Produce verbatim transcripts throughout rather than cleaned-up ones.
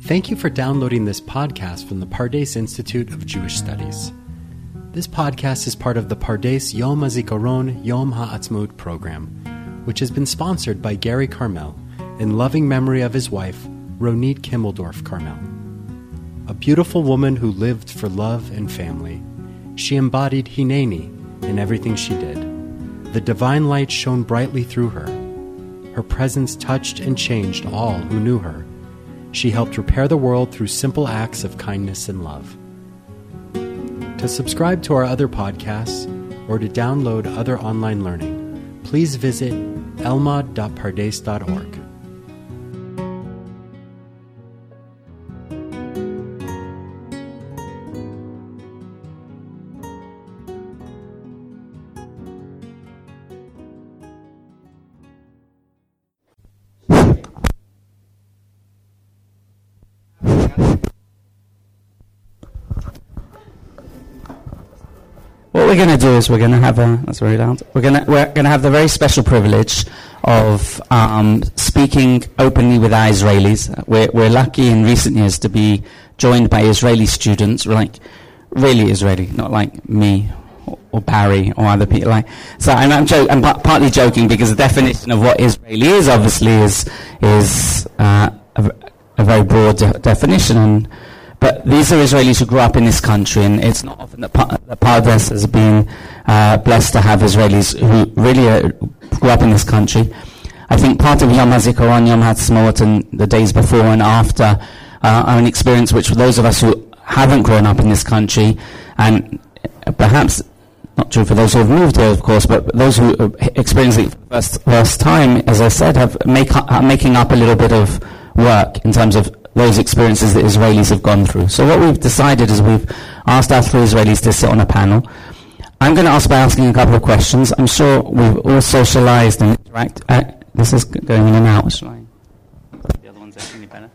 Thank you for downloading this podcast from the Pardes Institute of Jewish Studies. This podcast is part of the Pardes Yom HaZikaron Yom HaAtzmaut program, which has been sponsored by Gary Carmel in loving memory of his wife, Ronit Kimmeldorf Carmel. A beautiful woman who lived for love and family. She embodied Hineni in everything she did. The divine light shone brightly through her. Her presence touched and changed all who knew her. She helped repair the world through simple acts of kindness and love. To subscribe to our other podcasts or to download other online learning, please visit elmad dot pardes dot org. What we're going to do is we're going to have a that's very loud. We're going to we're going to have the very special privilege of um, speaking openly with our Israelis. We're we're lucky in recent years to be joined by Israeli students, like really Israeli, not like me or, or Barry or other people. Like so, I'm I'm, jo- I'm p- partly joking because the definition of what Israeli is obviously is is uh, a, a very broad de- definition. And But these are Israelis who grew up in this country, and it's not often that pa- that Pardes has been uh, blessed to have Israelis who really uh, grew up in this country. I think part of Yom HaZikaron, Yom HaAtzmaut, and the days before and after uh, are an experience which, for those of us who haven't grown up in this country, and perhaps not true for those who have moved here, of course, but those who experience it for the first, first time, as I said, have make, are making up a little bit of work in terms of those experiences that Israelis have gone through. So what we've decided is we've asked our three Israelis to sit on a panel. I'm going to ask by asking a couple of questions. I'm sure we've all socialized and interact. Uh, this is going in and out. Shall I? The other one's any better?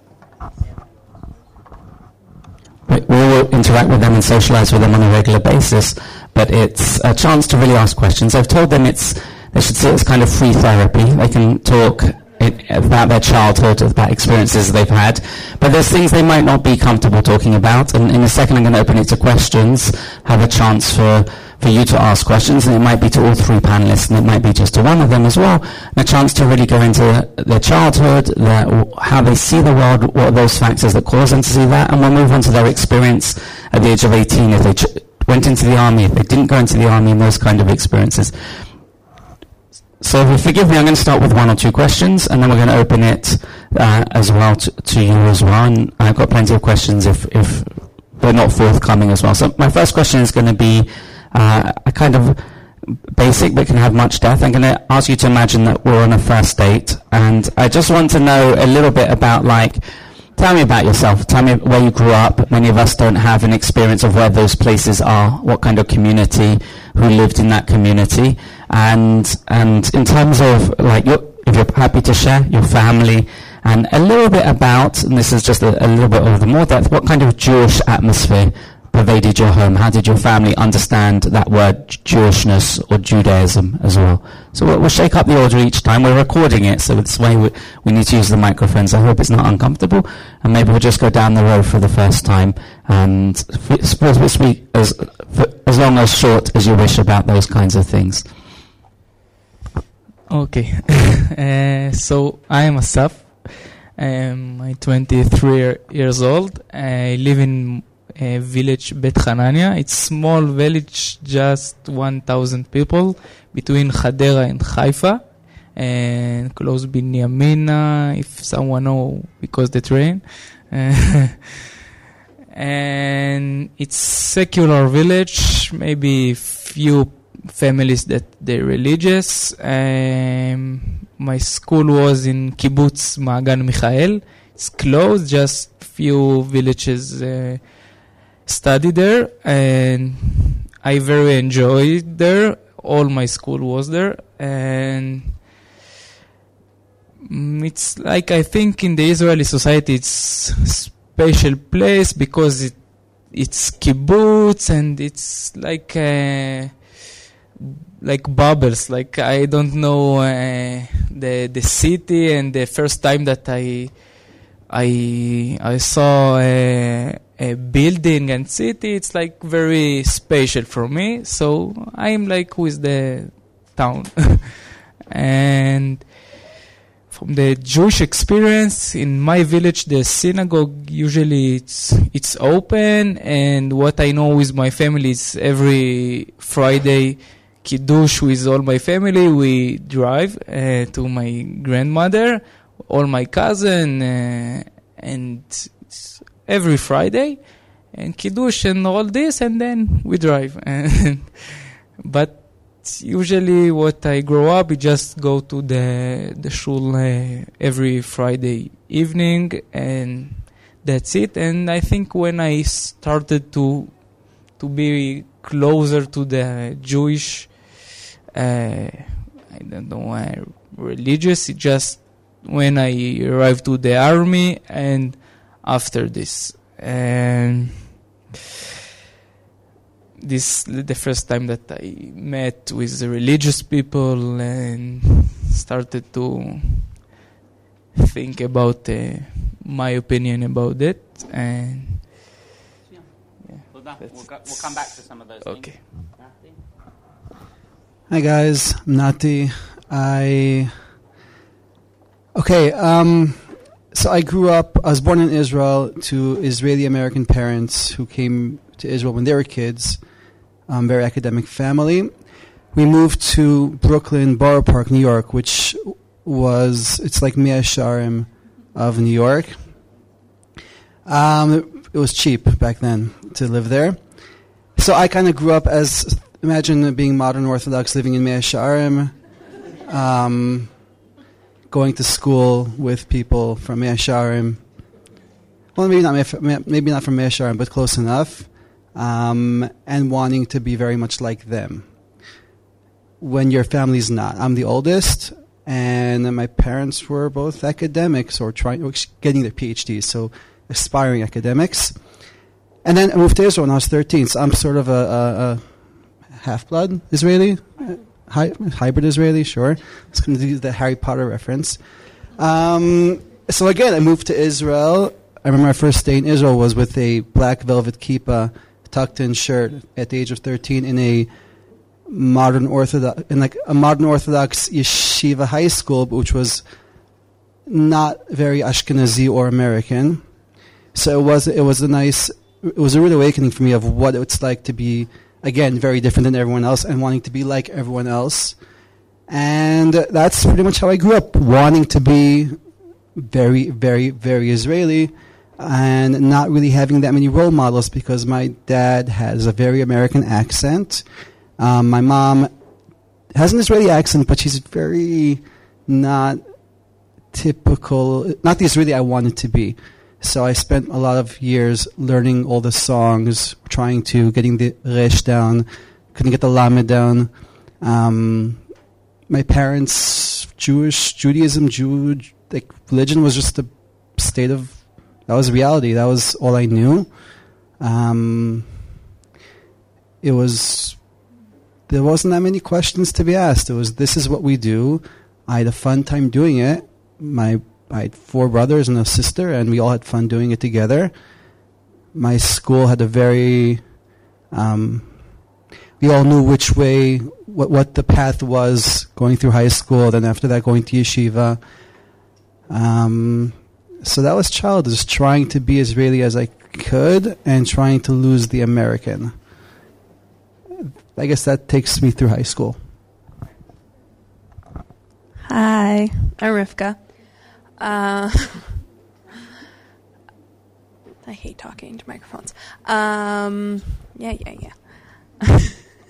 We, we all interact with them and socialize with them on a regular basis, but it's a chance to really ask questions. I've told them it's they should see it as kind of free therapy. They can talk It, about their childhood, about experiences they've had, but there's things they might not be comfortable talking about, and in a second I'm going to open it to questions, have a chance for, for you to ask questions, and it might be to all three panelists, and it might be just to one of them as well, and a chance to really go into their childhood, their, how they see the world, what are those factors that cause them to see that, and we'll move on to their experience at the age of eighteen, if they ch- went into the army, if they didn't go into the army, and those kind of experiences. So if you forgive me, I'm going to start with one or two questions, and then we're going to open it uh, as well to, to you as well. And I've got plenty of questions if, if they're not forthcoming as well. So my first question is going to be uh, a kind of basic, but can have much depth. I'm going to ask you to imagine that we're on a first date, and I just want to know a little bit about, like, tell me about yourself. Tell me where you grew up. Many of us don't have an experience of where those places are, what kind of community, who lived in that community. And and in terms of, like, your, if you're happy to share, your family, and a little bit about, and this is just a, a little bit of the more depth, what kind of Jewish atmosphere pervaded your home? How did your family understand that word Jewishness or Judaism as well? So we'll, we'll shake up the order each time. We're recording it, so this way we, we need to use the microphones. I hope it's not uncomfortable, and maybe we'll just go down the road for the first time, and suppose we'll speak as, for, as long or short as you wish about those kinds of things. Okay, uh, so I am Asaf. Um, I'm twenty-three years old. I live in a village, Bet Hanania. It's a small village, just one thousand people, between Hadera and Haifa, and close Binyamina, if someone know, because the train. Uh, and it's secular village, maybe few families that they're religious. Um, my school was in Kibbutz Ma'agan Michael. It's close, just few villages uh, study there, and I very enjoyed there. All my school was there, and it's like, I think in the Israeli society it's a special place because it it's kibbutz, and it's like uh, like bubbles. Like, I don't know uh, the the city, and the first time that I I I saw a, a building and city. It's like very special for me. So I'm like with the town. And from the Jewish experience in my village, the synagogue usually it's it's open. And what I know with my family is every Friday Kiddush with all my family. We drive uh, to my grandmother, all my cousin, uh, and it's every Friday, and Kiddush and all this, and then we drive. But usually what I grow up, we just go to the the shul uh, every Friday evening, and that's it. And I think when I started to to be closer to the Jewish, uh, I don't know, uh, religious, it just when I arrived to the army and after this. And this the first time that I met with the religious people and started to think about uh, my opinion about it. And yeah, well, that, we'll, go, we'll come back to some of those okay. things. Hi guys, I'm Nati. I okay. Um, so I grew up. I was born in Israel to Israeli-American parents who came to Israel when they were kids. Um, very academic family. We moved to Brooklyn, Borough Park, New York, which was, it's like Mea Shearim of New York. Um, it was cheap back then to live there. So I kind of grew up as, imagine being modern Orthodox, living in Mea Shearim, um, going to school with people from Mea Shearim. Well, maybe not, Mea, maybe not from Mea Shearim, but close enough. Um, and wanting to be very much like them when your family's not. I'm the oldest, and my parents were both academics or trying, or getting their P H Ds, so aspiring academics. And then I moved to Israel when I was thirteen, so I'm sort of a, a, a half-blood Israeli, Hy- hybrid Israeli, sure. I was going to do the Harry Potter reference. Um, so again, I moved to Israel. I remember my first day in Israel was with a black velvet kippah, tucked-in shirt at the age of thirteen in a modern Orthodox, in like a modern Orthodox yeshiva high school, which was not very Ashkenazi or American. So it was it was a nice, it was a real awakening for me of what it's like to be, again, very different than everyone else and wanting to be like everyone else. And that's pretty much how I grew up, wanting to be very, very, very Israeli, and not really having that many role models because my dad has a very American accent. Um, my mom has an Israeli accent, but she's very not typical, not the Israeli I wanted to be. So I spent a lot of years learning all the songs, trying to, getting the resh down, couldn't get the lamed down. Um, my parents, Jewish, Judaism, Jew, like religion was just a state of, that was reality. That was all I knew. Um, it was, there wasn't that many questions to be asked. It was, this is what we do. I had a fun time doing it. My, I had four brothers and a sister, and we all had fun doing it together. My school had a very, um, we all knew which way, what, what the path was going through high school, then after that going to yeshiva. Um, so that was childhood, just trying to be Israeli as I could and trying to lose the American. I guess that takes me through high school. Hi, I'm Rivka. Uh, I hate talking to microphones. Um, yeah, yeah, yeah.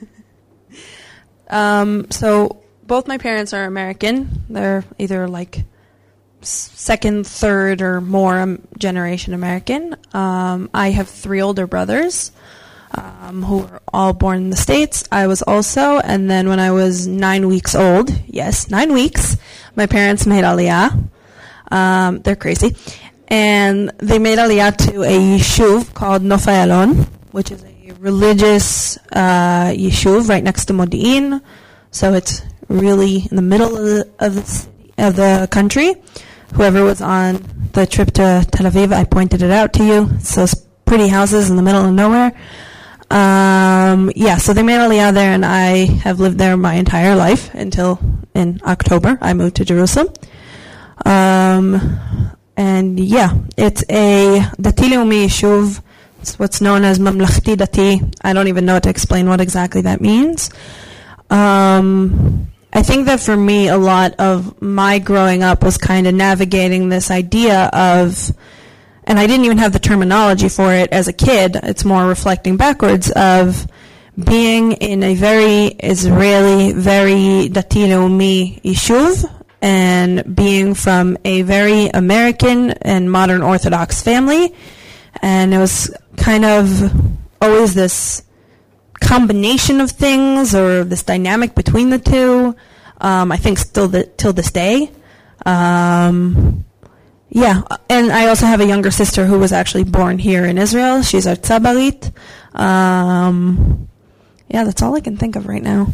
um, so both my parents are American. They're either like second, third, or more um, generation American. Um, I have three older brothers um, who were all born in the States. I was also, and then when I was nine weeks old, yes, nine weeks, my parents made Aliyah. Um, they're crazy. And they made Aliyah to a yeshuv called Nof Ayalon, which is a religious uh, yeshuv right next to Modi'in. So it's really in the middle of the, of the, city, of the country. whoever was on the trip to Tel Aviv, I pointed it out to you. It's those pretty houses in the middle of nowhere. Um, yeah, so they made Aliyah there, and I have lived there my entire life until in October I moved to Jerusalem. Um, and yeah, it's a Dati Leumi Yishuv. It's what's known as Mamlachti Dati. I don't even know how to explain what exactly that means. Um, I think that for me, a lot of my growing up was kind of navigating this idea of, and I didn't even have the terminology for it as a kid, it's more reflecting backwards, of being in a very Israeli, very Dati Leumi Yishuv, and being from a very American and modern Orthodox family. And it was kind of always this combination of things, or this dynamic between the two. Um, I think still the, till this day. Um, yeah, and I also have a younger sister who was actually born here in Israel. She's a Tzabarit. Um, yeah, that's all I can think of right now.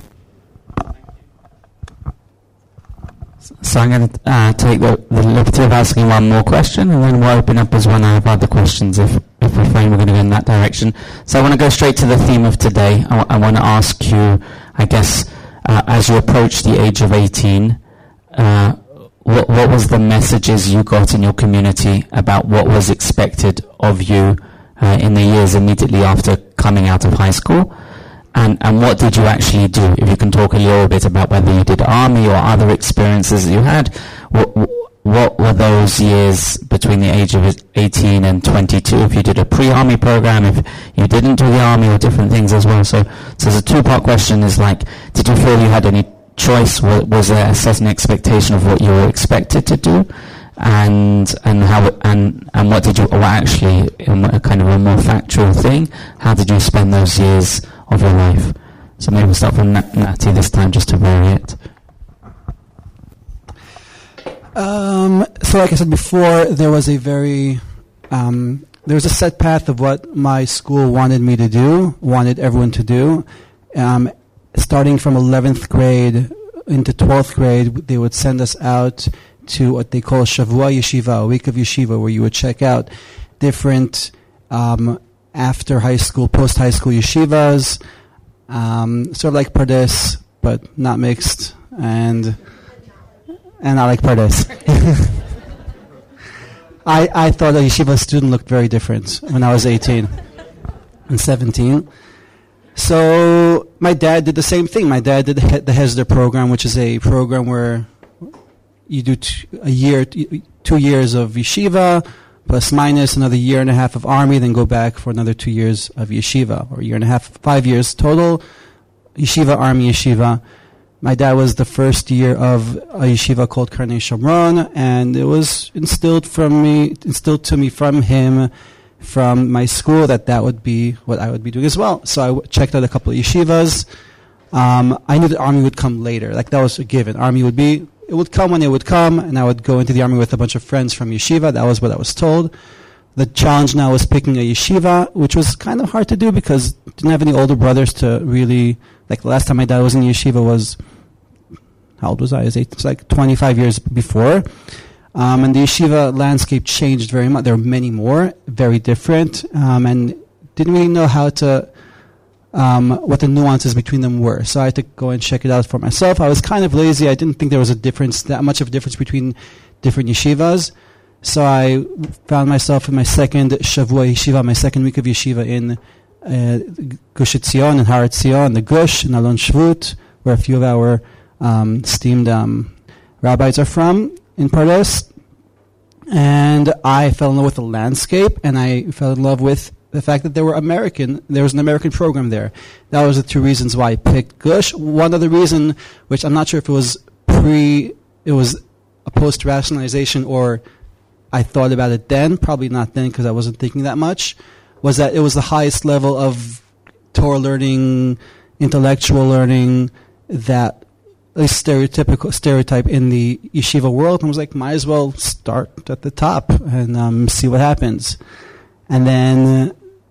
So I'm going to uh, take the, the liberty of asking one more question, and then we'll open up as when I have other questions if, if we're afraid we're going to go in that direction. So I want to go straight to the theme of today. I, w- I want to ask you, I guess, uh, as you approach the age of eighteen, uh, what, what was the messages you got in your community about what was expected of you uh, in the years immediately after coming out of high school? And, and what did you actually do? If you can talk a little bit about whether you did army or other experiences that you had, what, what were those years between the age of eighteen and twenty-two? If you did a pre-army program, if you didn't do the army, or different things as well. So, so the two-part question is like, did you feel you had any choice? Was, was there a certain expectation of what you were expected to do? And and how and and what did you, or actually, in a kind of a more factual thing, how did you spend those years of your life? So maybe we'll start from Nat- Natty this time, just to vary it. Um, so like I said before, there was a very, um, there was a set path of what my school wanted me to do, wanted everyone to do. Um, starting from eleventh grade into twelfth grade, they would send us out to what they call Shavua Yeshiva, a week of yeshiva, where you would check out different um, after high school, post high school yeshivas, um, sort of like Pardes, but not mixed, and and not like Pardes. I I thought a yeshiva student looked very different when I was eighteen and seventeen. So my dad did the same thing. My dad did the, the Hesder program, which is a program where you do t- a year, t- two years of yeshiva, plus minus another year and a half of army, then go back for another two years of yeshiva, or a year and a half, five years total, yeshiva, army, yeshiva. My dad was the first year of a yeshiva called Karnei Shomron, and it was instilled from me, instilled to me from him, from my school, that that would be what I would be doing as well. So I w- checked out a couple of yeshivas. Um, I knew the army would come later, like that was a given. Army would be, it would come when it would come, and I would go into the army with a bunch of friends from yeshiva. That was what I was told. The challenge now was picking a yeshiva, which was kind of hard to do because I didn't have any older brothers to really, like the last time my dad was in yeshiva was, how old was I? It was eight, it's like twenty-five years before. Um, and the yeshiva landscape changed very much. There were many more, very different, um, and didn't really know how to, Um, what the nuances between them were. So I had to go and check it out for myself. I was kind of lazy. I didn't think there was a difference, that much of a difference between different yeshivas. So I found myself in my second Shavua Yeshiva, my second week of yeshiva in uh, Gush Etzion and Har Etzion, the Gush, and Alon Shvut, where a few of our um, esteemed um, rabbis are from, in Pardes. And I fell in love with the landscape, and I fell in love with the fact that there were American, there was an American program there. That was the two reasons why I picked Gush. One other reason, which I'm not sure if it was pre, it was a post-rationalization or I thought about it then, probably not then because I wasn't thinking that much, was that it was the highest level of Torah learning, intellectual learning, that a stereotypical stereotype in the yeshiva world. And I was like, might as well start at the top and um, see what happens. And then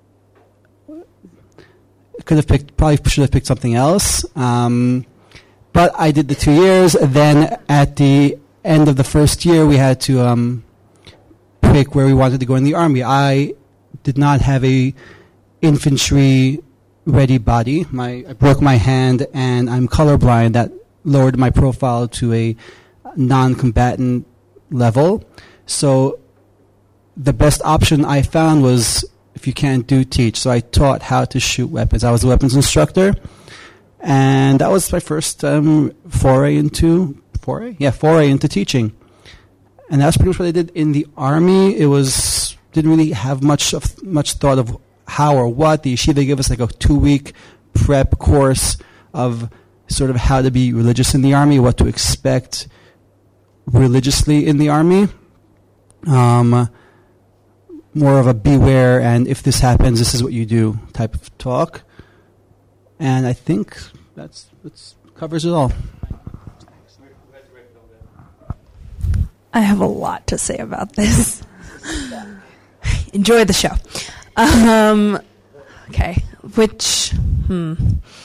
could have picked, probably should have picked something else. Um, but I did the two years. Then at the end of the first year, we had to um, pick where we wanted to go in the army. I did not have a infantry ready body. My I broke my hand, and I'm colorblind. That lowered my profile to a non-combatant level. So the best option I found was, if you can't do, teach. So I taught how to shoot weapons. I was a weapons instructor, and that was my first um, foray into foray, yeah, foray into teaching. And that's pretty much what I did in the army. It was didn't really have much of much thought of how or what. The yeshiva gave us like a two-week prep course of sort of how to be religious in the army, what to expect religiously in the army. Um, more of a beware, and if this happens, this is what you do type of talk. And I think that's that's covers it all. I have a lot to say about this. Enjoy the show. Um, okay, which, hmm.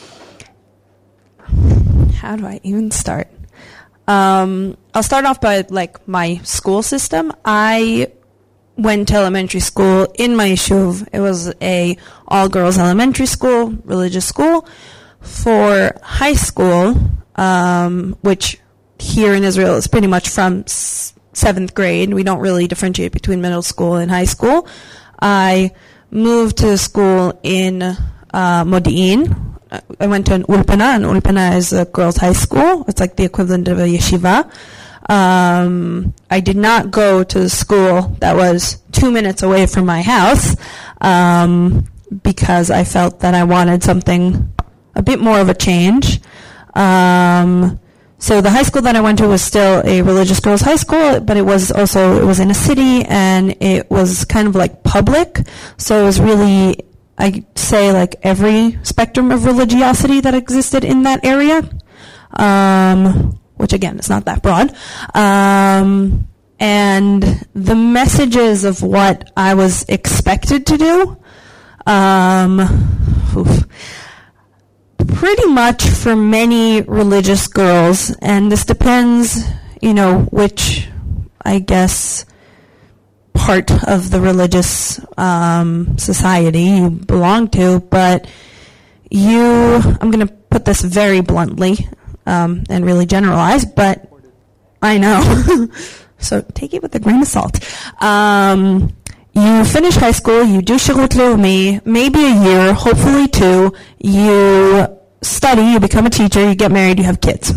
How do I even start? Um, I'll start off by, like, my school system. I went to elementary school in my yeshuv. It was a all-girls elementary school, religious school. For high school, um, which here in Israel is pretty much from s- seventh grade. We don't really differentiate between middle school and high school. I moved to school in uh, Modi'in. I went to an Ulpana, and Ulpana is a girls' high school. It's like the equivalent of a yeshiva. Um, I did not go to the school that was two minutes away from my house um, because I felt that I wanted something, a bit more of a change. Um, so the high school that I went to was still a religious girls' high school, but it was also, it was in a city, and it was kind of like public. So it was really, I say, like every spectrum of religiosity that existed in that area, um, which again is not that broad. Um, and the messages of what I was expected to do, um, oof, pretty much for many religious girls, and this depends, you know, which, I guess, part of the religious um, society you belong to, but you, I'm going to put this very bluntly um, and really generalize, but I know, so take it with a grain of salt. Um, you finish high school, you do shirut leumi, maybe a year, hopefully two, you study, you become a teacher, you get married, you have kids.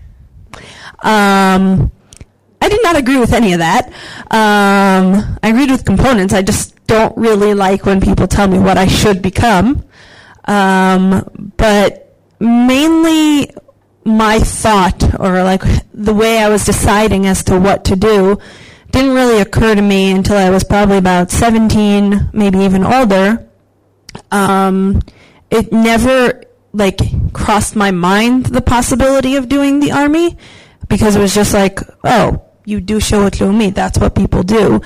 Um... I did not agree with any of that. Um, I agreed with components. I just don't really like when people tell me what I should become. Um, but mainly my thought, or like the way I was deciding as to what to do, didn't really occur to me until I was probably about seventeen, maybe even older. Um, it never like crossed my mind the possibility of doing the army, because it was just like, oh, you do shirut leumi, that's what people do.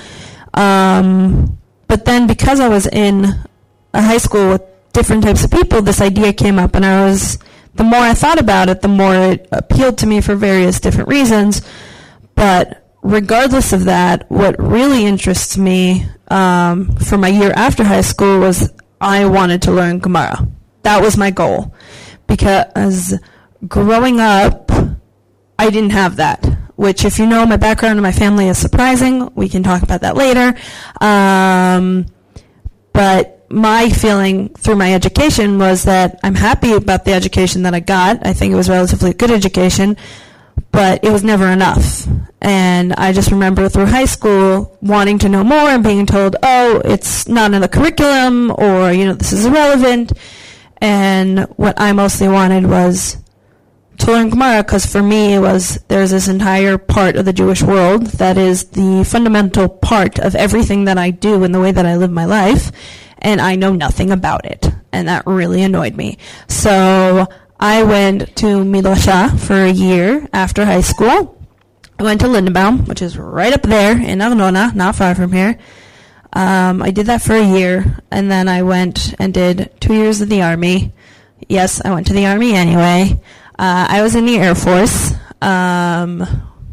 Um, but then because I was in a high school with different types of people, this idea came up, and I was, the more I thought about it, the more it appealed to me for various different reasons. But regardless of that, what really interests me um, for my year after high school was I wanted to learn Gemara. That was my goal. Because growing up, I didn't have that. Which, if you know my background and my family, is surprising. We can talk about that later. Um, but my feeling through my education was that I'm happy about the education that I got. I think it was relatively good education, but it was never enough. And I just remember through high school wanting to know more and being told, oh, it's not in the curriculum, or, you know, this is irrelevant. And what I mostly wanted was to learn Gemara, because for me it was, there's this entire part of the Jewish world that is the fundamental part of everything that I do and the way that I live my life, and I know nothing about it, and that really annoyed me. So I went to Midrasha for a year after high school. I went to Lindenbaum, which is right up there in Arnona, not far from here. Um, I did that for a year, and then I went and did two years of the Army. Yes, I went to the Army anyway. Uh, I was in the Air Force. Um,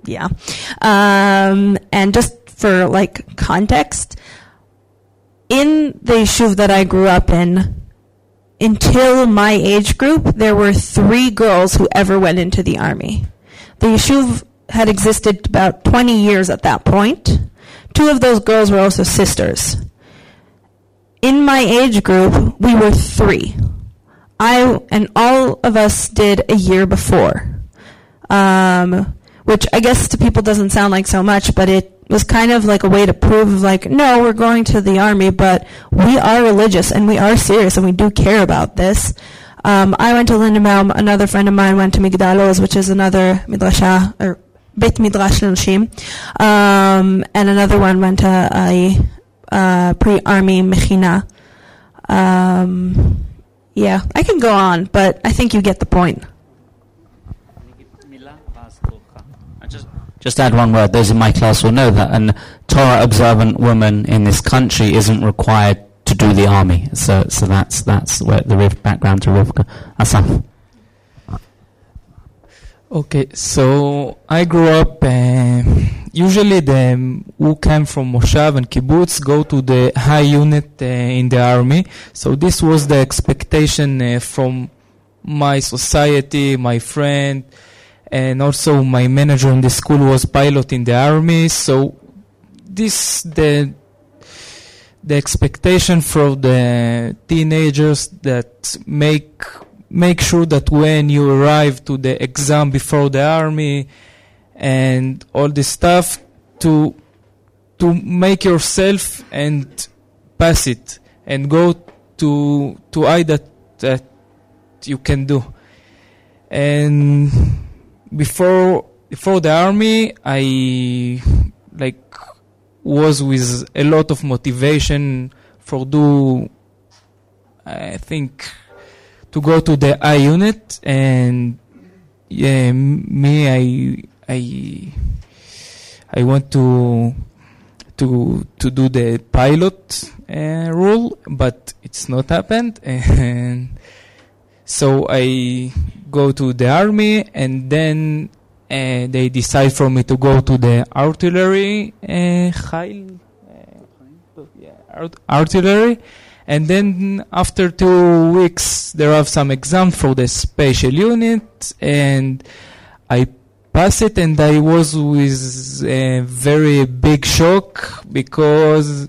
yeah. Um, and just for like context, in the yeshuv that I grew up in, until my age group, there were three girls who ever went into the army. The yeshuv had existed about twenty years at that point. Two of those girls were also sisters. In my age group, we were three. I and all of us did a year before, um, which I guess to people doesn't sound like so much, but it was kind of like a way to prove, like, no, we're going to the army, but we are religious and we are serious and we do care about this. Um, I went to Lindenbaum. Another friend of mine went to Migdal Oz, which is another midrasha or Beit Midrash L'Nashim, um, and another one went to a, a pre-army mechina. Um, yeah, I can go on, but I think you get the point. Just add one word. Those in my class will know that a Torah-observant woman in this country isn't required to do the army. So, so that's that's where the Riv- background to Rivka. Asaf. Okay, so I grew up. Uh, usually, the who came from Moshav and Kibbutz go to the high unit uh, in the army. So this was the expectation uh, from my society, my friend. And also my manager in the school was pilot in the army, so this the the expectation for the teenagers that make make sure that when you arrive to the exam before the army and all this stuff, to to make yourself and pass it and go to to I that that you can do. And Before before the army, I like was with a lot of motivation for do. I think to go to the I unit, and yeah, me I I I want to to to do the pilot uh, role, but it's not happened, and so I go to the army, and then uh, they decide for me to go to the artillery, uh, Chayil, uh, yeah, art- artillery, and then after two weeks there are some exams for the special unit, and I pass it, and I was with a very big shock because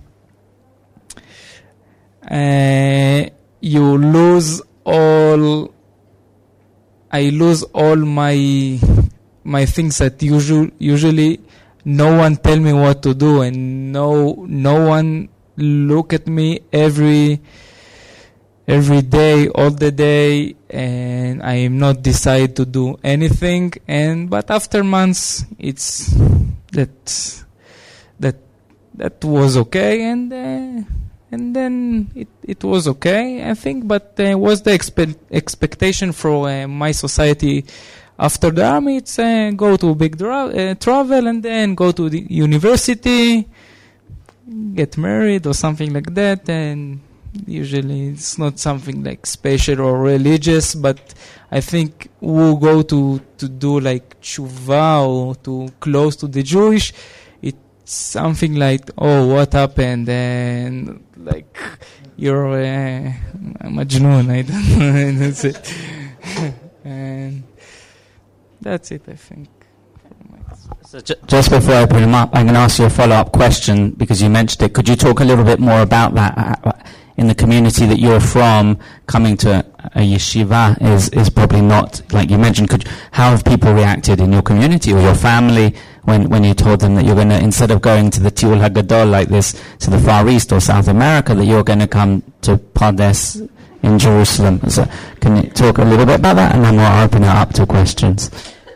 uh, you lose all. I lose all my my things that usually usually no one tell me what to do, and no no one look at me every every day, all the day, and I am not decide to do anything. And but after months, it's that that that was okay, and. Uh, And then it, it was okay, I think, but uh, was the expe- expectation for uh, my society after the army, it's uh, go to big dra- uh, travel and then go to the university, get married or something like that, and usually it's not something like special or religious, but I think who go to, to do like tshuva or to close to the Jewish, something like, oh, what happened? And like, you're uh, Majnun, I don't know, and that's it. And that's it, I think. So j- just before I open them up, I'm going to ask you a follow-up question because you mentioned it. Could you talk a little bit more about that? Uh, in the community that you're from, coming to a, a yeshiva is, is probably not, like you mentioned, could, how have people reacted in your community or your family when, when you told them that you're going to, instead of going to the Tiul HaGadol like this, to the Far East or South America, that you're going to come to Pardes in Jerusalem? So can you talk a little bit about that, and then we'll open it up to questions.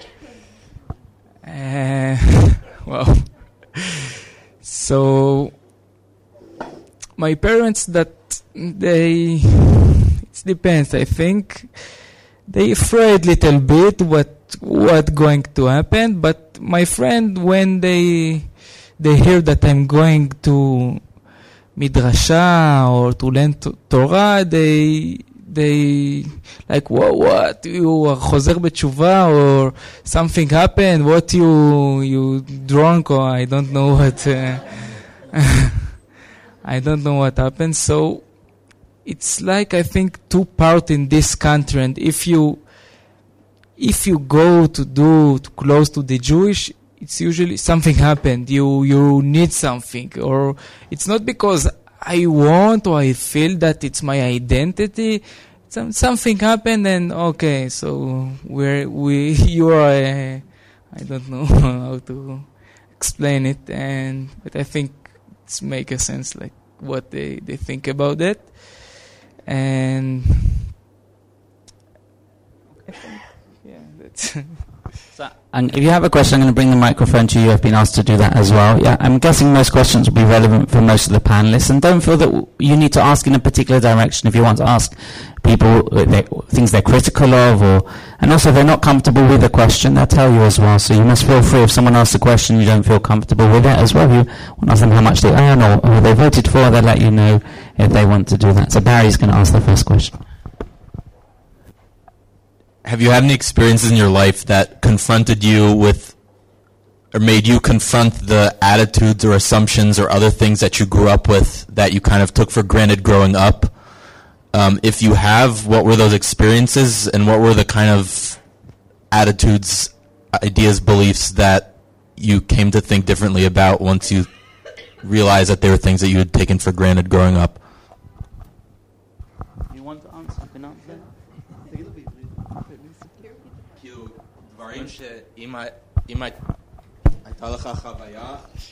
Uh, well, so my parents, that they, it depends, I think they afraid little bit what what going to happen, but my friend, when they they hear that I'm going to midrasha or to learn to Torah, they they like, what, what, you חוזר בתשובה, or something happened, what you, you drunk, or I don't know what, uh, I don't know what happened. So it's like, I think, two part in this country, and if you, if you go to do to close to the Jewish, it's usually something happened. You you need something, or it's not because I want or I feel that it's my identity. Some something happened, and okay, so we're we you are. Uh, I don't know how to explain it, and but I think it's make a sense like what they they think about it, and I think yeah that's. And if you have a question, I'm going to bring the microphone to you. I've been asked to do that as well. Yeah, I'm guessing most questions will be relevant for most of the panelists. And don't feel that you need to ask in a particular direction if you want to ask people they, things they're critical of. or And also, if they're not comfortable with the question, they'll tell you as well. So you must feel free. If someone asks a question you don't feel comfortable with it as well, if you want to ask them how much they earn or who they voted for, they'll let you know if they want to do that. So Barry's going to ask the first question. Have you had any experiences in your life that confronted you with, or made you confront the attitudes or assumptions or other things that you grew up with that you kind of took for granted growing up? Um, if you have, what were those experiences, and what were the kind of attitudes, ideas, beliefs that you came to think differently about once you realized that they were things that you had taken for granted growing up? You want to answer? Can I answer? כאילו, דברים שאם הייתה לך חוויה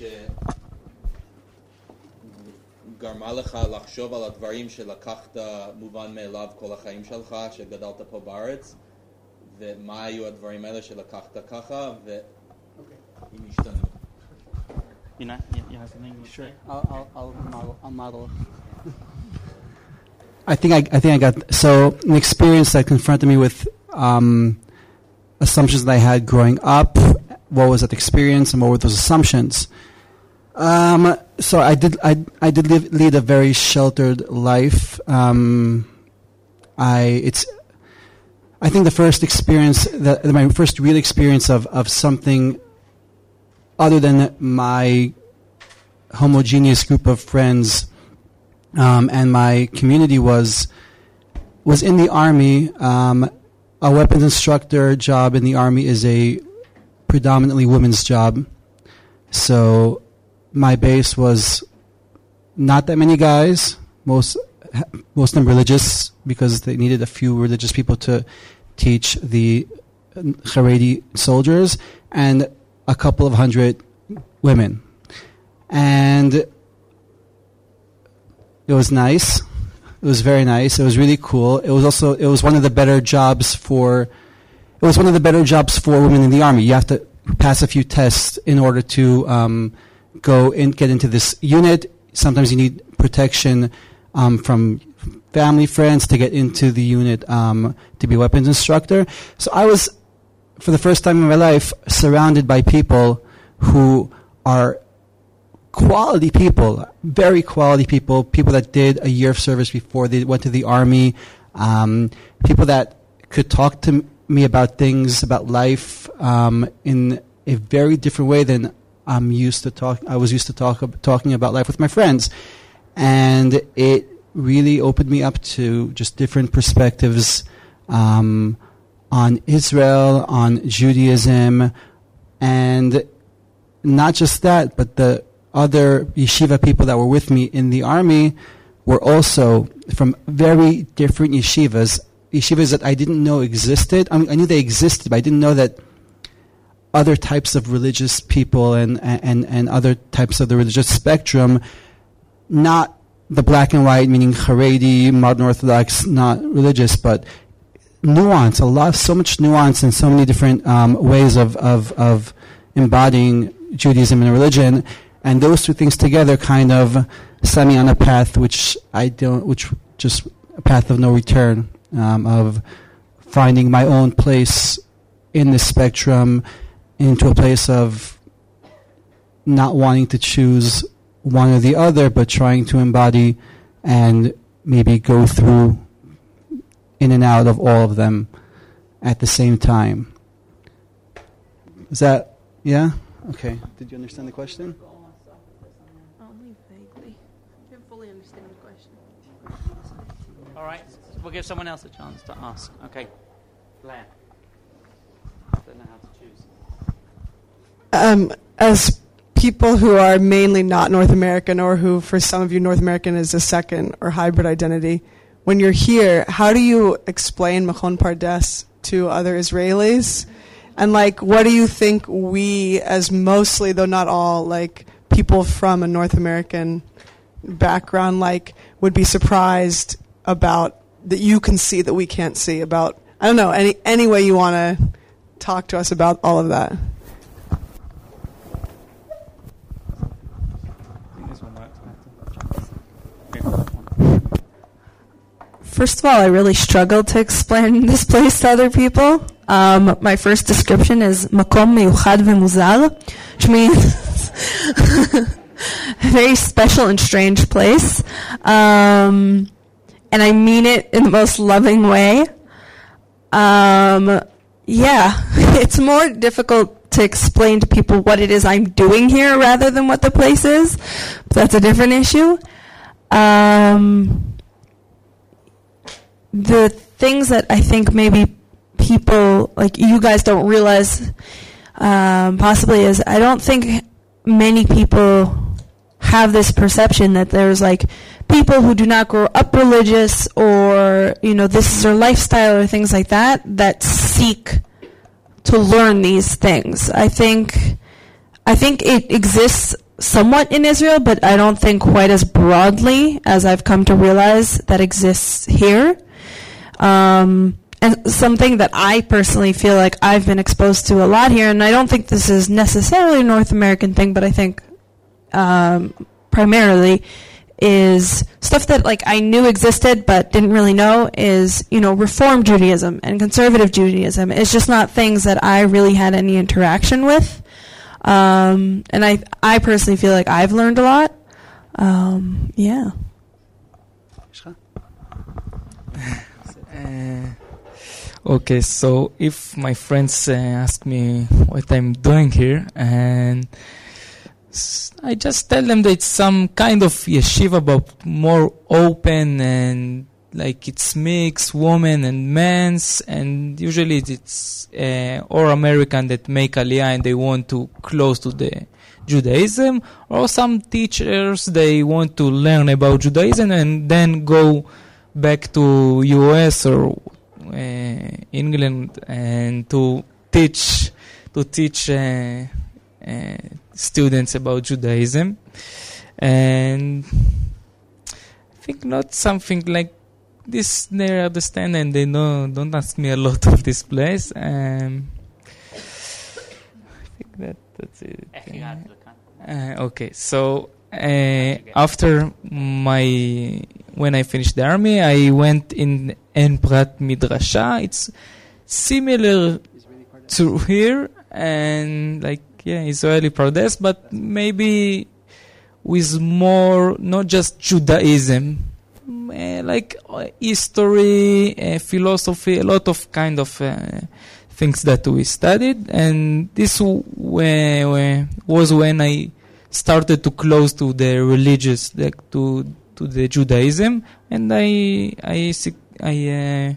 שגרמה לך לחשוב על הדברים שלקחת מובן מאליו כל החיים שלך, שגדלת פה בארץ, ומה היו הדברים האלה שלקחת ככה, ואם השתנו. You know, you, you have something to say? I'll, I'll, I'll model. I'll model. I think I, I think I got so an experience that confronted me with um, assumptions that I had growing up. What was that experience, and what were those assumptions? Um, so I did I I did live, lead a very sheltered life. Um, I it's I think the first experience that my first real experience of of something other than my homogeneous group of friends um, and my community was was in the army. Um, a weapons instructor job in the army is a predominantly women's job, so my base was not that many guys. Most most of them religious, because they needed a few religious people to teach the Haredi soldiers, and a couple of hundred women. And it was nice. It was very nice. It was really cool. It was also, it was one of the better jobs for, it was one of the better jobs for women in the army. You have to pass a few tests in order to um, go and get into this unit. Sometimes you need protection um, from family, friends to get into the unit um, to be a weapons instructor. So I was, for the first time in my life, surrounded by people who are quality people, very quality people, people that did a year of service before they went to the army, um, people that could talk to me about things, about life, um, in a very different way than I'm used to talk. I was used to talk talking about life with my friends, and it really opened me up to just different perspectives um, on Israel, on Judaism, and not just that, but the other yeshiva people that were with me in the army were also from very different yeshivas, yeshivas that I didn't know existed. I mean, I knew they existed, but I didn't know that other types of religious people and, and, and other types of the religious spectrum, not the black and white, meaning Haredi, modern Orthodox, not religious, but nuance, a lot, so much nuance and so many different um, ways of, of, of embodying Judaism and religion, and those two things together kind of set me on a path which I don't, which just a path of no return, um, of finding my own place in this spectrum, into a place of not wanting to choose one or the other, but trying to embody and maybe go through in and out of all of them at the same time. Is that, yeah? Okay. Did you understand the question? Only vaguely. I didn't fully understand the question. All right. We'll give someone else a chance to ask. Okay. Blair. Don't know how to choose. Um, as people who are mainly not North American, or who for some of you North American is a second or hybrid identity, when you're here, how do you explain Machon Pardes to other Israelis? And like, what do you think we, as mostly, though not all, like people from a North American background, like would be surprised about that you can see that we can't see about? I don't know, any any way you want to talk to us about all of that. First of all, I really struggled to explain this place to other people. Um, my first description is Makom Meyuchad V'Muzal, which means a very special and strange place. Um, and I mean it in the most loving way. Um, yeah, it's more difficult to explain to people what it is I'm doing here rather than what the place is. But that's a different issue. Um... The things that I think maybe people, like you guys, don't realize um, possibly is I don't think many people have this perception that there's like people who do not grow up religious, or, you know, this is their lifestyle or things like that, that seek to learn these things. I think, I think it exists somewhat in Israel, but I don't think quite as broadly as I've come to realize that exists here. Um, and something that I personally feel like I've been exposed to a lot here, and I don't think this is necessarily a North American thing, but I think um, primarily is stuff that like I knew existed but didn't really know is, you know, Reform Judaism and Conservative Judaism. It's just not things that I really had any interaction with. Um, and I I personally feel like I've learned a lot. Um, yeah. Uh, okay, so if my friends uh, ask me what I'm doing here, and s- I just tell them that it's some kind of yeshiva, but more open, and like it's mixed women and men's, and usually it's uh, or American that make aliyah and they want to close to the Judaism, or some teachers they want to learn about Judaism and then go back to U S or uh, England and to teach to teach uh, uh, students about Judaism. And I think not something like this they understand, and they know, don't ask me a lot of this place. Um, I think that that's it. Uh, okay, so uh, after my when I finished the army, I went in En Prat Midrasha. It's similar to here, and like yeah, Israeli Pardes, but maybe with more not just Judaism, uh, like uh, history, uh, philosophy, a lot of kind of uh, things that we studied, and this w- w- was when I started to close to the religious, like to to the Judaism, and I I I uh,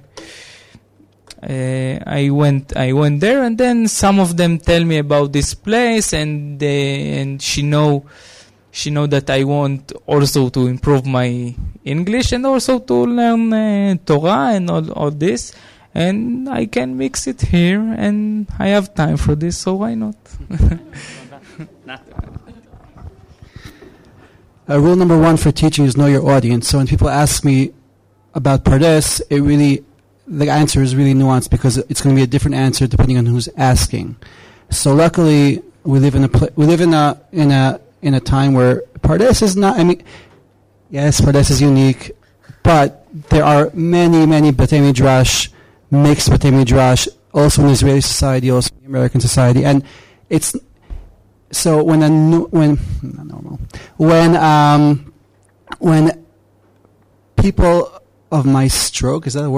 uh, I went I went there, and then some of them tell me about this place, and they, and she know she know that I want also to improve my English and also to learn uh, Torah and all all this, and I can mix it here, and I have time for this, so why not? Uh, rule number one for teaching is know your audience. So when people ask me about Pardes, it really, the answer is really nuanced because it's going to be a different answer depending on who's asking. So luckily, we live in a pl- we live in a in a in a time where Pardes is not. I mean, yes, Pardes is unique, but there are many many Batei Midrash, mixed Batei Midrash, also in Israeli society, also in American society, and it's. So when a new, when not normal when um when people of my stroke, is that a word,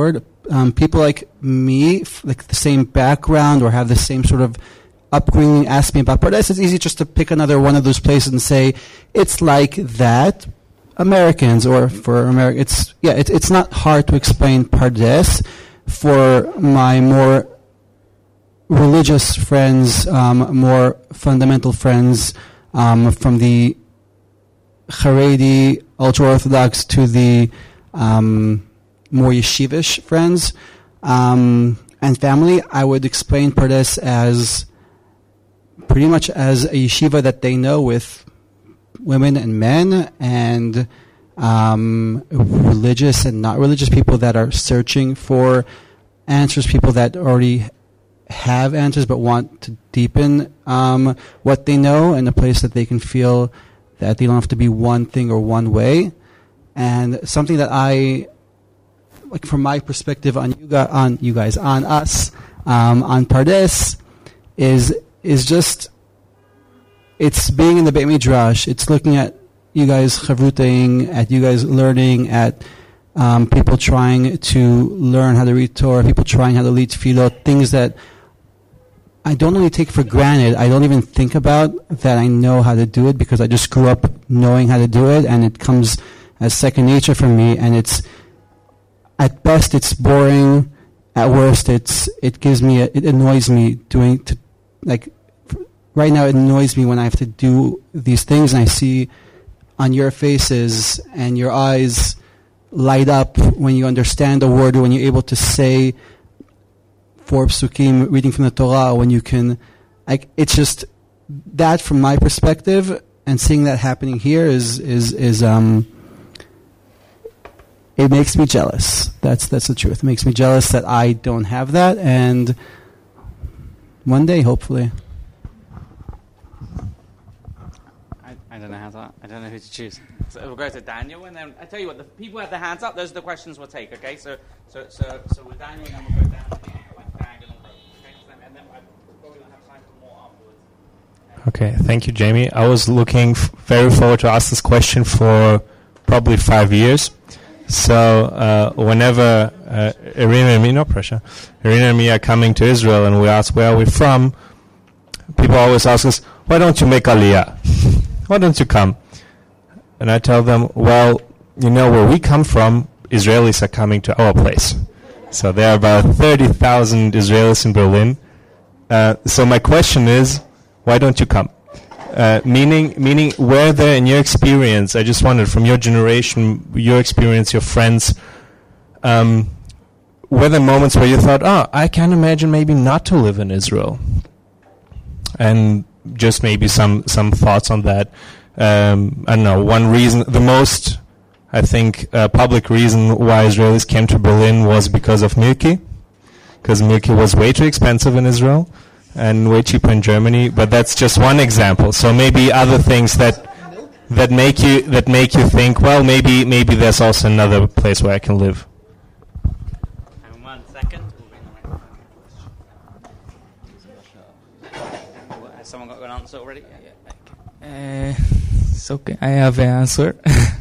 um, people like me, f- like the same background or have the same sort of upbringing, ask me about Pardes, it's easy just to pick another one of those places and say it's like that. Americans or for America, it's yeah, it, it's not hard to explain Pardes. For my more religious friends, um, more fundamental friends, um, from the Haredi ultra-Orthodox to the um, more yeshivish friends um, and family, I would explain Pardes as pretty much as a yeshiva that they know with women and men and um, religious and not religious people that are searching for answers, people that already have answers but want to deepen um, what they know, and a place that they can feel that they don't have to be one thing or one way. And something that I, like from my perspective on you guys, on you guys, on us, um, on Pardes, is is just, it's being in the Beit Midrash. It's looking at you guys chavruteing, at you guys learning, at um, people trying to learn how to read Torah, people trying how to lead tefillot, things that I don't only take for granted, I don't even think about that I know how to do it because I just grew up knowing how to do it, and it comes as second nature for me. And it's, at best, it's boring. At worst, it's it gives me a, it annoys me doing to like right now. It annoys me when I have to do these things, and I see on your faces and your eyes light up when you understand a word, or when you're able to say four psukim reading from the Torah, when you can, like, it's just that from my perspective, and seeing that happening here is is is um it makes me jealous. That's that's the truth. It makes me jealous that I don't have that, and one day, hopefully. I, I don't know how to. I don't know who to choose. So we'll go to Daniel, and then I tell you what. The people who have their hands up, those are the questions we'll take. Okay, so so so so with Daniel, and then we'll go down to the like diagonal row. Okay, and then I probably don't have time for more afterwards. Okay, thank you, Jamie. I was looking f- very forward to ask this question for probably five years. So uh, whenever uh, Irina and me, no pressure, Irina and me are coming to Israel and we ask where are we from, people always ask us, why don't you make Aliyah? Why don't you come? And I tell them, well, you know, where we come from, Israelis are coming to our place. So there are about thirty thousand Israelis in Berlin. Uh, so my question is, why don't you come? Uh, meaning, meaning, were there in your experience, I just wondered, from your generation, your experience, your friends, um, were there moments where you thought, oh, I can imagine maybe not to live in Israel? And just maybe some, some thoughts on that. Um, I don't know, one reason, the most, I think, uh, public reason why Israelis came to Berlin was because of Milky, because Milky was way too expensive in Israel and way cheaper in Germany, but that's just one example. So maybe other things that that make you that make you think, well, maybe maybe there's also another place where I can live. And one second. Has someone got an answer already? Uh, it's okay. I have an answer.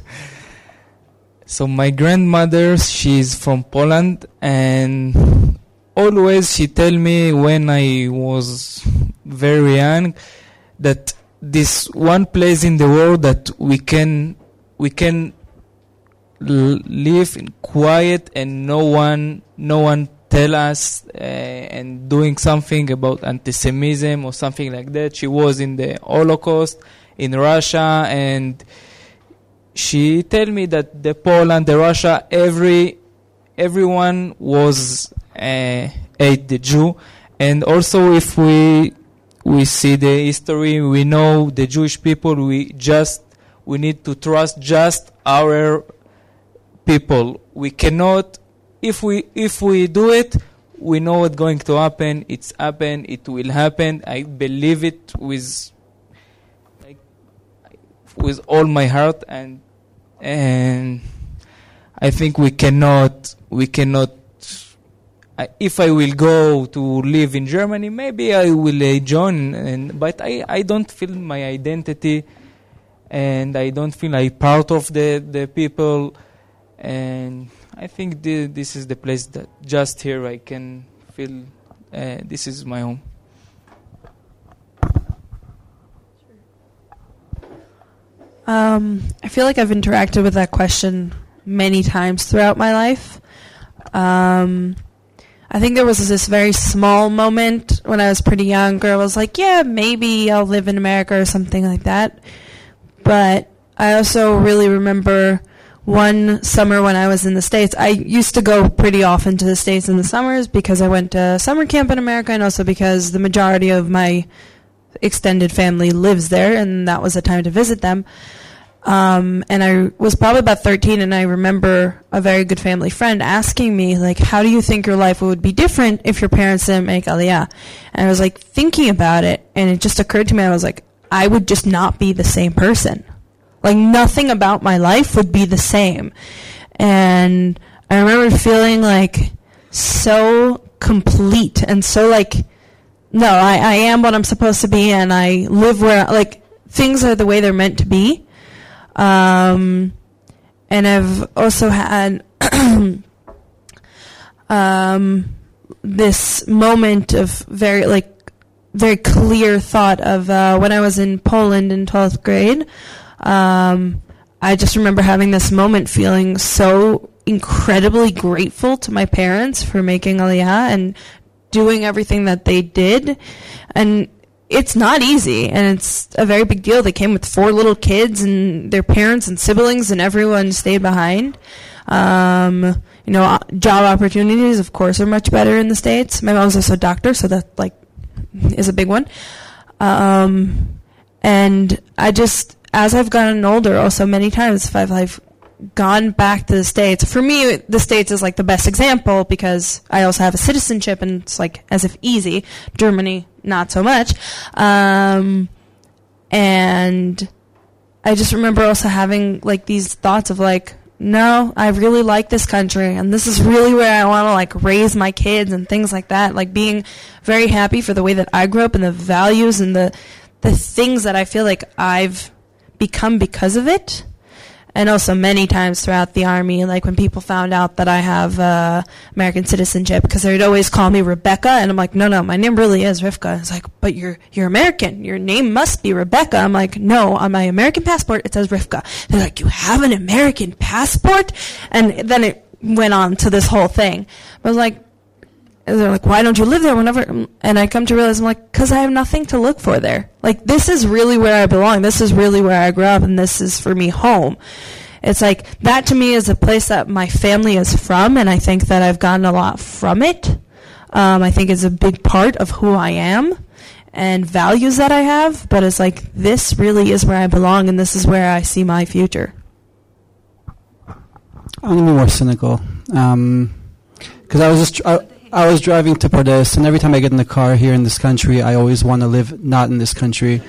So my grandmother, she's from Poland, and always she tell me when I was very young that this one place in the world that we can we can l- live in quiet and no one no one tell us uh, and doing something about anti-Semitism or something like that. She was in the Holocaust in Russia, and she tell me that the Poland, the Russia, every everyone was uh, ate the Jew, and also if we we see the history, we know the Jewish people. We just we need to trust just our people. We cannot, if we if we do it, we know what's going to happen. It's happened. It will happen. I believe it with like with all my heart, and and I think we cannot we cannot. I, if I will go to live in Germany, maybe I will uh, join, and, but I, I don't feel my identity, and I don't feel I'm part of the, the people, and I think the, this is the place that just here I can feel uh, this is my home. Um, I feel like I've interacted with that question many times throughout my life. Um, I think there was this very small moment when I was pretty young where I was like, yeah, maybe I'll live in America or something like that. But I also really remember one summer when I was in the States. I used to go pretty often to the States in the summers because I went to summer camp in America, and also because the majority of my extended family lives there, and that was a time to visit them. Um, and I was probably about thirteen, and I remember a very good family friend asking me, like, how do you think your life would be different if your parents didn't make Aliyah? And I was, like, thinking about it, and it just occurred to me, I was like, I would just not be the same person. Like, nothing about my life would be the same. And I remember feeling, like, so complete and so, like, no, I, I am what I'm supposed to be, and I live where, like, things are the way they're meant to be. Um, and I've also had um, this moment of very, like, very clear thought of uh, when I was in Poland in twelfth grade. Um, I just remember having this moment feeling so incredibly grateful to my parents for making Aliyah and doing everything that they did. And it's not easy, and it's a very big deal. They came with four little kids, and their parents and siblings, and everyone stayed behind. Um, you know, job opportunities, of course, are much better in the States. My mom's also a doctor, so that, like, is a big one. Um, and I just, as I've gotten older, also many times I've, I've gone back to the States. For me, the States is like the best example because I also have a citizenship, and it's like as if easy. Germany, not so much. Um, and I just remember also having like these thoughts of like, no, I really like this country, and this is really where I want to like raise my kids and things like that. Like being very happy for the way that I grew up and the values and the the things that I feel like I've become because of it. And also many times throughout the army, like when people found out that I have uh, American citizenship, because they'd always call me Rebecca, and I'm like, no, no, my name really is Rivka. It's like, but you're you're American. Your name must be Rebecca. I'm like, no, on my American passport it says Rivka. They're like, you have an American passport? And then it went on to this whole thing. I was like, they're like, why don't you live there whenever? And I come to realize, I'm like, because I have nothing to look for there. Like, this is really where I belong. This is really where I grew up, and this is, for me, home. It's like, that to me is a place that my family is from, and I think that I've gotten a lot from it. Um, I think it's a big part of who I am and values that I have, but it's like, this really is where I belong, and this is where I see my future. I'm going to be more cynical. Um, because I was just... I, I was driving to Pardes, and every time I get in the car here in this country, I always want to live not in this country.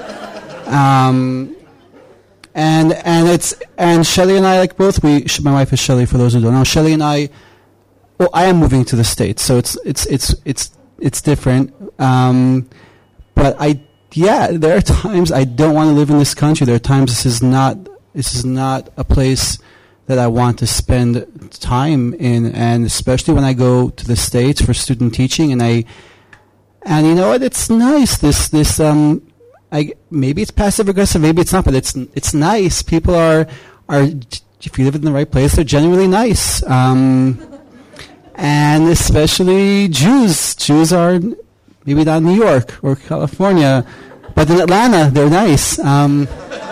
Um, and and it's and Shelly and I, like both we, my wife is Shelly for those who don't know. Shelly and I, well, I am moving to the States, so it's it's it's it's it's different. Um, but I, yeah, there are times I don't want to live in this country. There are times this is not this is not a place that I want to spend time in, and especially when I go to the States for student teaching, and I, and you know what, it's nice, this, this, um, I, maybe it's passive aggressive, maybe it's not, but it's, it's nice. People are, are, if you live in the right place, they're genuinely nice. Um, and especially Jews. Jews are, maybe not in New York or California, but in Atlanta, they're nice. Um,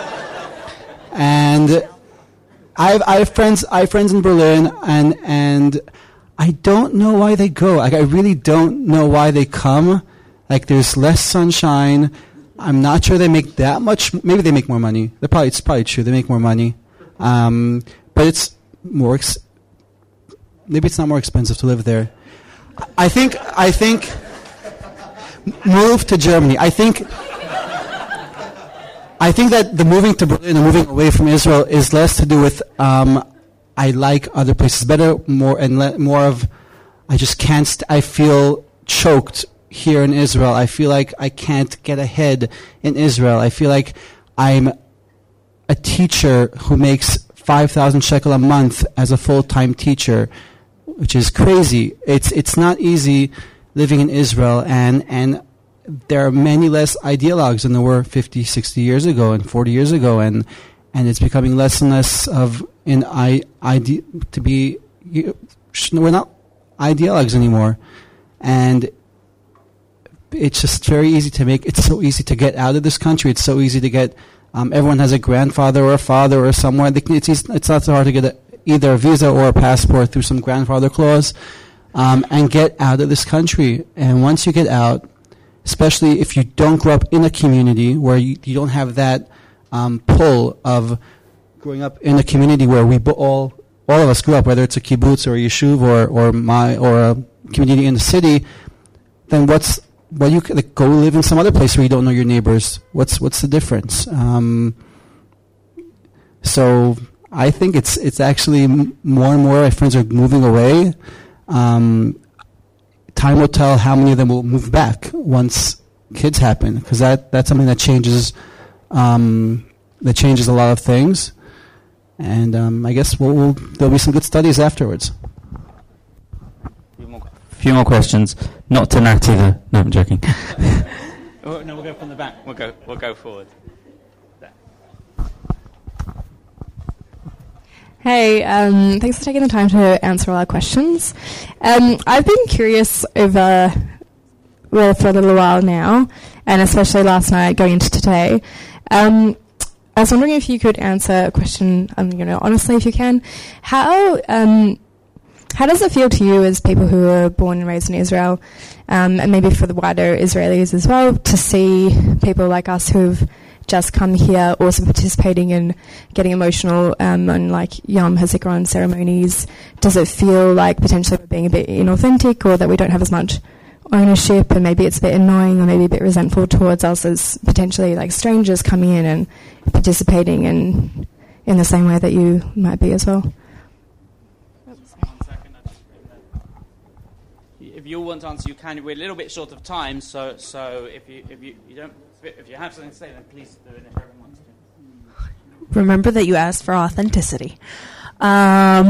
and, I have, I have friends. I have friends in Berlin, and and I don't know why they go. Like I really don't know why they come. Like there's less sunshine. I'm not sure they make that much. Maybe they make more money. They're probably it's probably true. They make more money, um, but it's more. Ex- maybe it's not more expensive to live there. I think. I think. Move to Germany. I think. I think that the moving to Berlin and moving away from Israel is less to do with um, I like other places better, more and le- more of I just can't. St- I feel choked here in Israel. I feel like I can't get ahead in Israel. I feel like I'm a teacher who makes five thousand shekel a month as a full-time teacher, which is crazy. It's it's not easy living in Israel, and and there are many less ideologues than there were fifty, sixty years ago and forty years ago, and and it's becoming less and less of an I, ide, to be, you, we're not ideologues anymore. And it's just very easy to make, it's so easy to get out of this country. It's so easy to get, um, everyone has a grandfather or a father or somewhere. It's, it's not so hard to get a, either a visa or a passport through some grandfather clause, um, and get out of this country. And once you get out, especially if you don't grow up in a community where you, you don't have that um, pull of growing up in a community where we bo- all all of us grew up, whether it's a kibbutz or a yeshuv or or my or a community in the city, then what's well you could, like, go live in some other place where you don't know your neighbors. What's what's the difference? Um, so I think it's it's actually m- more and more my friends are moving away. Um, time will tell how many of them will move back once kids happen, because that, that's something that changes um, that changes a lot of things. And um, I guess we'll, we'll, there'll be some good studies afterwards. A few more questions. Not to Nat either. No, I'm joking. Oh, no, we'll go from the back. We'll go. We'll go forward. There. Hey, um, thanks for taking the time to answer all our questions. Um, I've been curious over, well, for a little while now, and especially last night going into today. Um, I was wondering if you could answer a question, um, you know, honestly, if you can. How um, how does it feel to you as people who are born and raised in Israel, um, and maybe for the wider Israelis as well, to see people like us who've just come here also participating in getting emotional um, on like Yom HaZikaron ceremonies? Does it feel like potentially we're being a bit inauthentic, or that we don't have as much ownership, and maybe it's a bit annoying or maybe a bit resentful towards us as potentially like strangers coming in and participating in in the same way that you might be as well? If you want to answer, you can. We're a little bit short of time, so so if you if you, you don't if you have something to say, then please do it. If everyone wants to. Remember that you asked for authenticity. Um,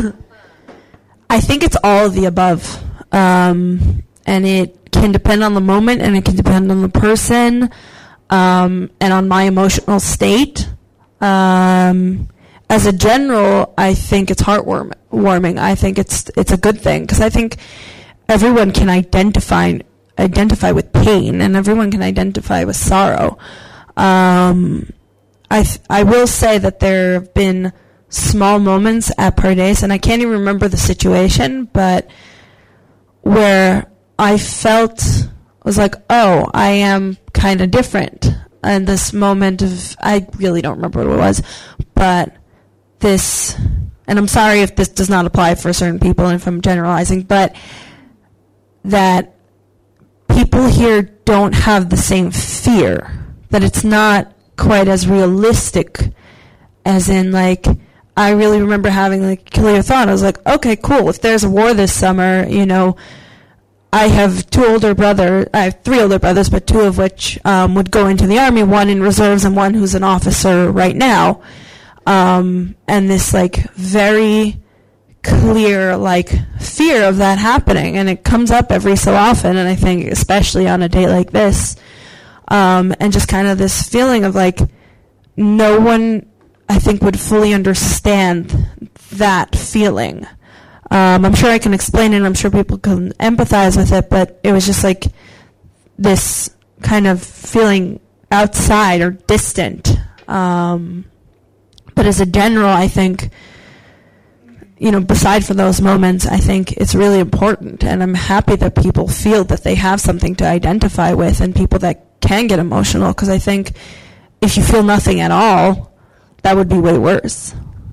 I think it's all of the above, um, and it can depend on the moment, and it can depend on the person, um, and on my emotional state. Um, as a general, I think it's heartwarming. I think it's it's a good thing, because I think everyone can identify identify with pain, and everyone can identify with sorrow. Um, I th- I will say that there have been small moments at Pardes, and I can't even remember the situation, but where I felt, I was like, oh, I am kind of different. And this moment of, I really don't remember what it was, but this, and I'm sorry if this does not apply for certain people and if I'm generalizing, but that people here don't have the same fear, that it's not quite as realistic as in, like, I really remember having like a clear thought. I was like, okay, cool. If there's a war this summer, you know, I have two older brothers, I have three older brothers, but two of which um, would go into the army, one in reserves and one who's an officer right now. Um, and this like very clear like fear of that happening, and it comes up every so often, and I think especially on a day like this, um, and just kind of this feeling of like no one, I think, would fully understand that feeling. Um, I'm sure I can explain it, I'm sure people can empathize with it, but it was just like this kind of feeling outside or distant. Um, but as a general, I think, you know, beside for those moments, I think it's really important, and I'm happy that people feel that they have something to identify with, and people that can get emotional, because I think if you feel nothing at all, that would be way worse.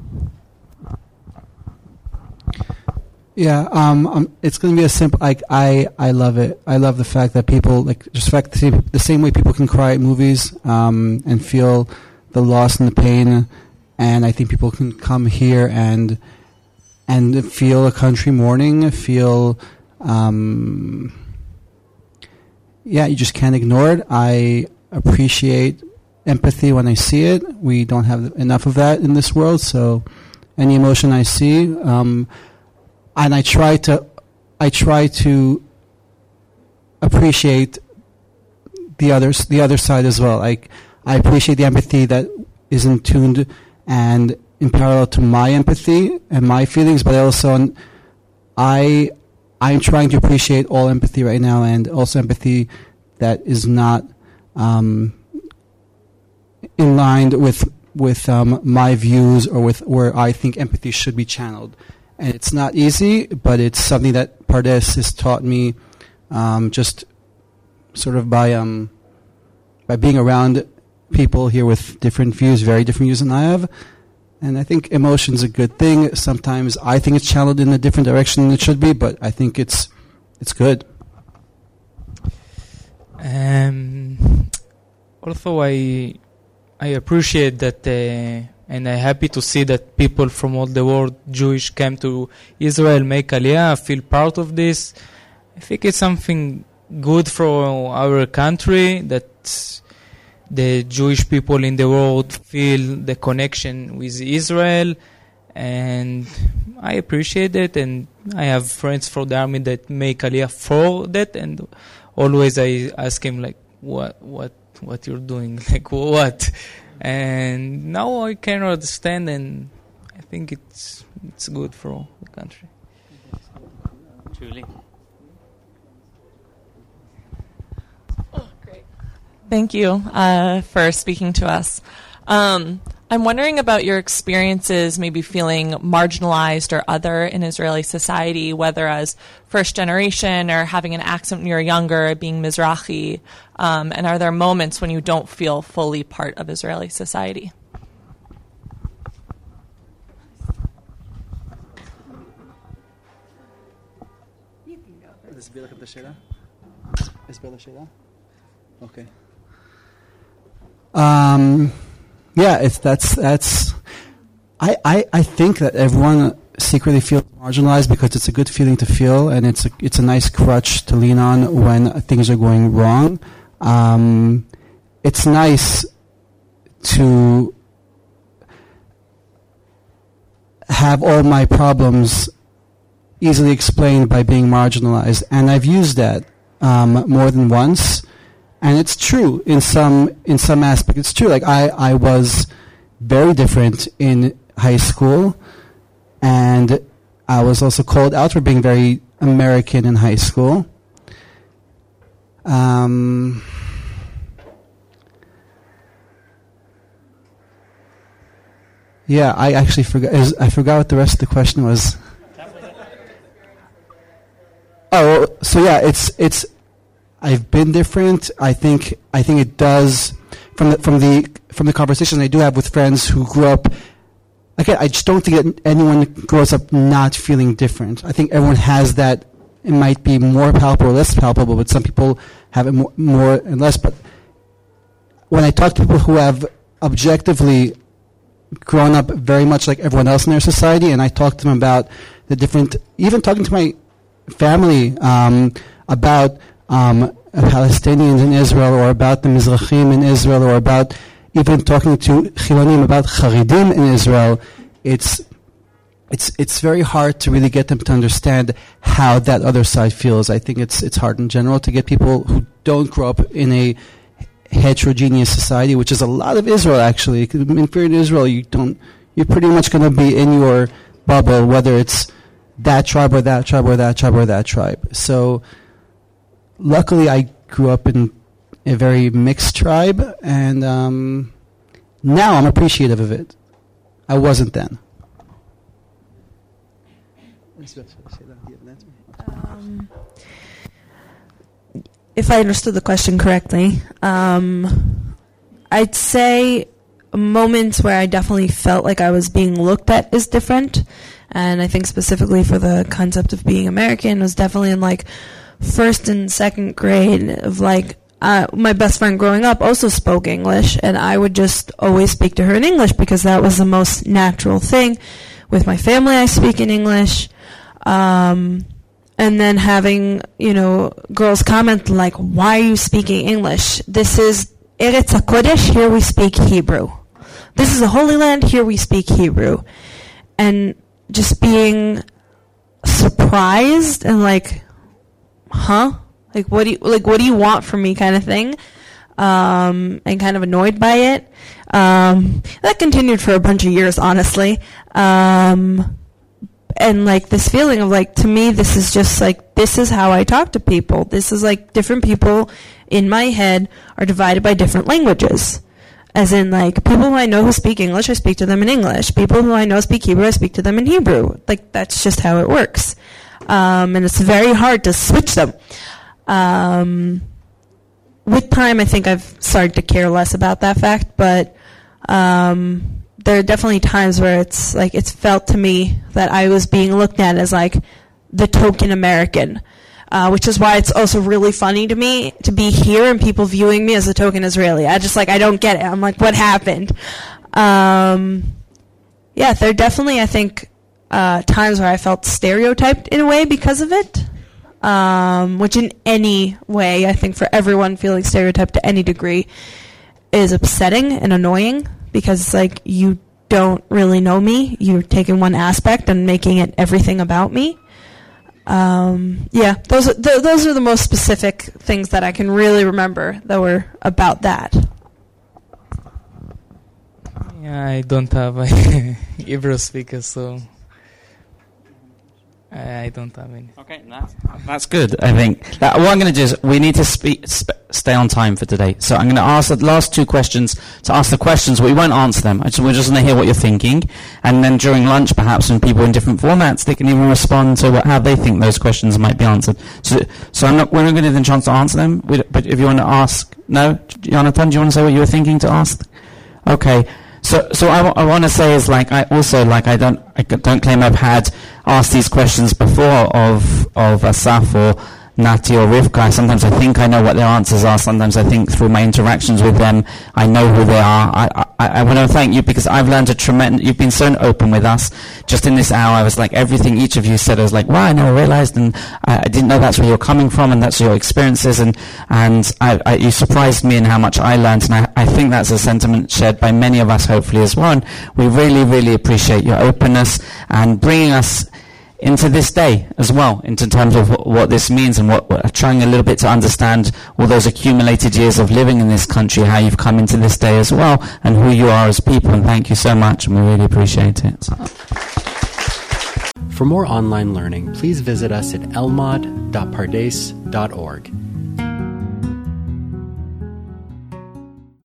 Yeah, um, um, it's going to be a simple. Like, I, I love it. I love the fact that people like just fact the same, the same way people can cry at movies, um, and feel the loss and the pain, and I think people can come here and and feel a country mourning, feel, um, yeah, you just can't ignore it. I appreciate empathy when I see it. We don't have enough of that in this world, so any emotion I see, um, and I try to, I try to appreciate the others, the other side as well. Like, I appreciate the empathy that is in tuned and in parallel to my empathy and my feelings, but also I, I'm trying to appreciate all empathy right now, and also empathy that is not um, in line with with um, my views or with where I think empathy should be channeled. And it's not easy, but it's something that Pardes has taught me um, just sort of by um, by being around people here with different views, very different views than I have. And I think emotion's a good thing. Sometimes I think it's channeled in a different direction than it should be, but I think it's it's good. Um, also, I I appreciate that, uh, and I'm happy to see that people from all the world, Jewish, came to Israel, make Aliyah, feel part of this. I think it's something good for our country, that the Jewish people in the world feel the connection with Israel, and I appreciate it. And I have friends from the army that make Aliyah for that, and always I ask him, like, what, what, what you're doing, like, what? And now I can understand, and I think it's it's good for the country. Julie. Oh, great. Thank you uh, for speaking to us. Um, I'm wondering about your experiences maybe feeling marginalized or other in Israeli society, whether as first generation or having an accent when you're younger, being Mizrahi, um, and are there moments when you don't feel fully part of Israeli society? Okay. Um, yeah, it's that's that's. I, I, I think that everyone secretly feels marginalized because it's a good feeling to feel, and it's a, it's a nice crutch to lean on when things are going wrong. Um, it's nice to have all my problems easily explained by being marginalized, and I've used that um, more than once, and it's true in some in some aspect. It's true. Like I, I was very different in high school, and I was also called out for being very American in high school. Um, yeah, I actually forgot. I forgot what the rest of the question was. Oh, so yeah, it's it's. I've been different. I think I think it does from the from the from the conversations I do have with friends who grew up. Again, I just don't think that anyone grows up not feeling different. I think everyone has that. It might be more palpable or less palpable, but some people have it more, more and less. But when I talk to people who have objectively grown up very much like everyone else in their society, and I talk to them about the different, even talking to my family um, about um, Palestinians in Israel, or about the Mizrahim in Israel, or about even talking to Chilonim about Charedim in Israel, it's it's it's very hard to really get them to understand how that other side feels. I think it's it's hard in general to get people who don't grow up in a heterogeneous society, which is a lot of Israel actually. If you're in Israel, you don't you're pretty much going to be in your bubble, whether it's that tribe or that tribe or that tribe or that tribe. So luckily I grew up in a very mixed tribe, and um, now I'm appreciative of it. I wasn't then. Um, if I understood the question correctly, um, I'd say moments where I definitely felt like I was being looked at is different. And I think specifically for the concept of being American was definitely in like first and second grade of like, uh, my best friend growing up also spoke English, and I would just always speak to her in English because that was the most natural thing. With my family, I speak in English. Um, and then having, you know, girls comment like, why are you speaking English? This is Eretz HaKodesh, here we speak Hebrew. This is a holy land, here we speak Hebrew. And just being surprised and like, huh? Like, what do you, like, what do you want from me kind of thing? Um, and kind of annoyed by it. Um, that continued for a bunch of years, honestly. Um, and like this feeling of like, to me, this is just like, this is how I talk to people. This is like different people in my head are divided by different languages. As in like, people who I know who speak English, I speak to them in English. People who I know speak Hebrew, I speak to them in Hebrew. Like, that's just how it works. Um, and it's very hard to switch them. Um, with time, I think I've started to care less about that fact, but um, there are definitely times where it's like it's felt to me that I was being looked at as like the token American, uh, which is why it's also really funny to me to be here and people viewing me as a token Israeli. I just like I don't get it. I'm like, what happened? Um, yeah, there are definitely I think uh, times where I felt stereotyped in a way because of it. Um, which in any way, I think for everyone feeling stereotyped to any degree is upsetting and annoying because it's like you don't really know me. You're taking one aspect and making it everything about me. Um, yeah, those are, th- those are the most specific things that I can really remember that were about that. Yeah, I don't have a Hebrew speaker, so I don't have any. Okay, that's, That's good, I think. Now, what I'm going to do is, we need to speak, sp- stay on time for today. So I'm going to ask the last two questions, to ask the questions, but we won't answer them. I just, we're just going to hear what you're thinking. And then during lunch, perhaps, when people in different formats, they can even respond to what, how they think those questions might be answered. So, so I'm not, we're not going to give them a chance to answer them, we, but if you want to ask, no? Jonathan, do you want to say what you were thinking to ask? Okay. So, so I, w- I want to say is like I also like I don't I don't claim I've had asked these questions before of of Asaf or Nati or Rivka. Sometimes I think I know what their answers are. Sometimes I think through my interactions with them I know who they are. I I, I want to thank you because I've learned a tremendous. You've been so open with us. Just in this hour, I was like everything each of you said. I was like, wow, I never realized, and I, I didn't know that's where you're coming from, and that's your experiences, and and I, I, you surprised me in how much I learned, and I, I think that's a sentiment shared by many of us, hopefully as well. And we really, really appreciate your openness and bringing us into this day as well, into terms of what, what this means and what, what trying a little bit to understand all those accumulated years of living in this country, how you've come into this day as well, and who you are as people. And thank you so much, and we really appreciate it. For more online learning, please visit us at elmad dot pardes dot org.